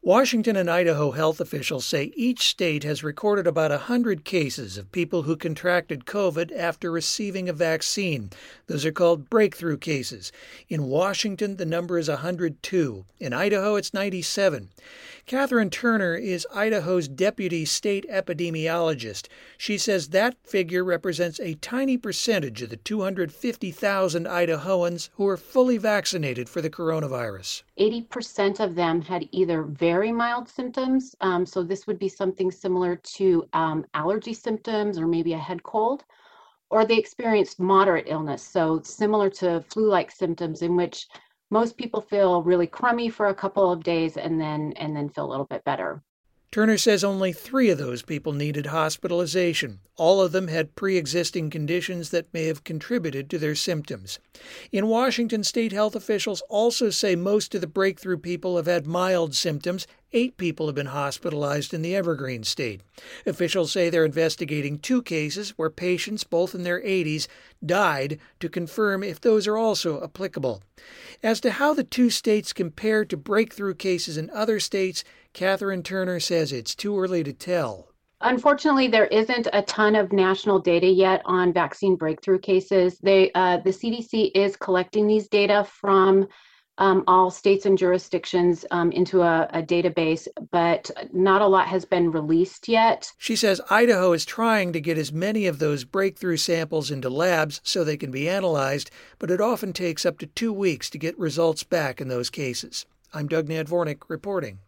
Washington and Idaho health officials say each state has recorded about 100 cases of people who contracted COVID after receiving a vaccine. Those are called breakthrough cases. In Washington, the number is 102. In Idaho, it's 97. Catherine Turner is Idaho's deputy state epidemiologist. She says that figure represents a tiny percentage of the 250,000 Idahoans who are fully vaccinated for the coronavirus. 80% of them had either very mild symptoms, so this would be something similar to allergy symptoms or maybe a head cold, or they experienced moderate illness, so similar to flu-like symptoms in which most people feel really crummy for a couple of days and then feel a little bit better. Turner says only 3 of those people needed hospitalization. All of them had pre-existing conditions that may have contributed to their symptoms. In Washington, state health officials also say most of the breakthrough people have had mild symptoms. 8 people have been hospitalized in the Evergreen State. Officials say they're investigating 2 cases where patients, both in their 80s, died to confirm if those are also applicable. As to how the 2 states compare to breakthrough cases in other states, Catherine Turner says it's too early to tell. Unfortunately, there isn't a ton of national data yet on vaccine breakthrough cases. The CDC is collecting these data from all states and jurisdictions into a database, but not a lot has been released yet. She says Idaho is trying to get as many of those breakthrough samples into labs so they can be analyzed, but it often takes up to 2 weeks to get results back in those cases. I'm Doug Nadvornik reporting.